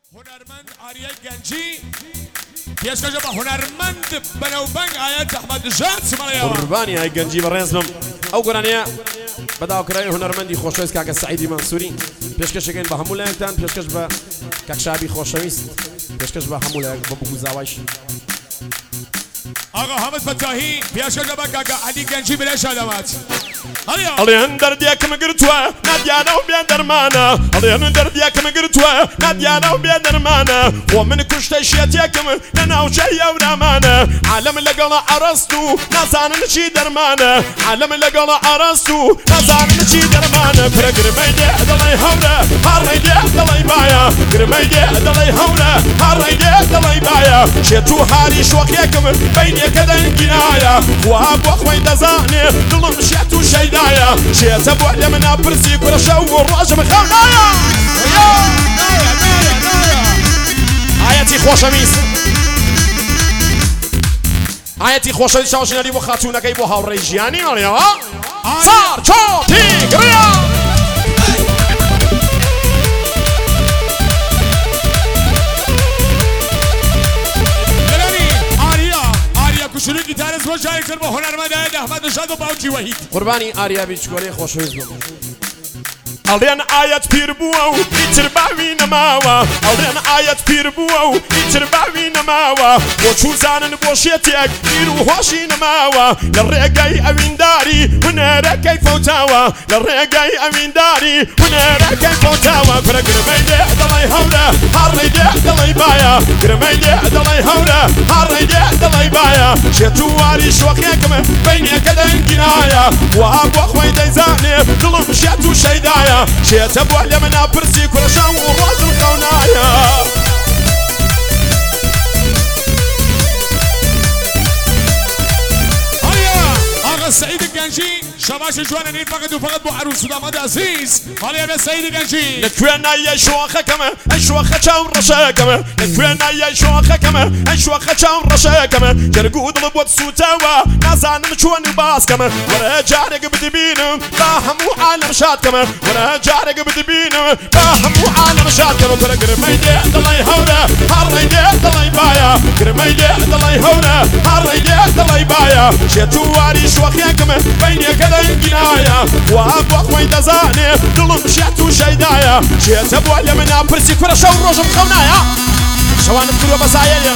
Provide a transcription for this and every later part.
هنرمند آریای گنجی پیشکش با هنرمند بنوبنگ آیت احمد نژاد سمالیاوا قربانی های گنجی برنزم او گرانیه بداو کرای هنرمندی خوشویست کاک سعیدی منصوری پیشکش کن با همولایکتان پیشکش با کاک شعبی خوشویست پیشکش با همولایک با بگو زاویش آقا حامد فتاحی پیشکش با کاک علی گنجی بلش آدمات ئەڵێن دەردێکم گرتووە نادیانە و بێ دەرمانە ئەڵێن دەردێکم گرتووە نادیانە و بێ دەرمانە خۆ من کوشتەی شێتێکم لە ناوچەی ئەورامانە عالەم لەگەڵە ئەڕەست و نازانن چی دەرمانە عالەم لەگەڵە ئەڕەست و نازانن چی دەرمانە فرە گرمەی دێ دەڵێ هەورە هەڕێی دێ دەڵێ باە گرمەی دێ دەڵێ هەورە هەڕێی دێ دەڵێ باە شێت و هاری شۆخێکم بینێکە دەنگینایە وا بۆ خۆی دەزانێ دڵم شێت و شەیدایە شێتە بۆ لە منە پرسی کوڕەشە و ڕۆژم خەونایە ئاەتی خۆشەویست ئاەتی خۆشەویست چاوشنەری بۆ خاتوونەکەی بۆ هاوڕێی ژیانی ئەڵێەوە سار چۆتی گڕیا شروع گیتار از وجه های کرد با هنرمند احمد نژاد و باوکی وحید قربانی آریا بیچکۆڵەی خۆشەویست بم ئەڵێن ئاەت پیر بووە و ئیتر باوی نەماوە ئەڵێن ئاەت پیر بووە و ئیتر باوی نەماوە بۆ چوزانن بۆ شێتێک پیر و هۆشی نەماوە لە ڕێگەی ئەوینداری هونەرەکەی فەوتاوە لە ڕێگەی ئەوینداری هونەرەکەی فەوتاوە فرە گرمەی دێ دەڵێ هەورە هەڕێی دێ دەڵێ باە گرمەی دێ دەڵێ هەورە هەڕێی دێ دەڵێ باە شێت و واری شۆخێکم بینێکە دەنگینایە وا بۆ خۆی دەیزانێ دڵم شێت و شەیدایە شێتە بۆ لە منە پرسی کوڕەشە و ڕۆژم خەونایە سعيد القنجي شباش جوانا نين فقط وفقط بو عروس وداماد عزيز علي ابن سعيد القنجي لكوينا يا شوخة كما شوخة شاون رشا كما لكوينا يا شوخة كما شوخة شاون رشا كما جرقود لبوت سوتاوا نازان مشوان باس كما ورا جارك بدبينم باهم وعالم شاد كما ورا جارك بدبينم باهم وعالم شاد كما كل قرميدي دلاي هورا هاريدي دلاي بايا قرميدي دلاي هورا هاريدي دلاي بايا شتواري شوخة كما بينك دنگینایە وا بۆ خۆی دەزانێ دڵم شێت و شەیدایە شێتە بۆ لە منە پرسی کوڕەشە و ڕۆژم خەونایە شەوانت کردووە بە سایەیە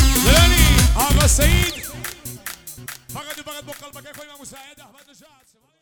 لەلانی ئاغا سەید فقط و فقط بۆ قەڵبەکەی خۆی مامۆستایە ئەحمەد نژاد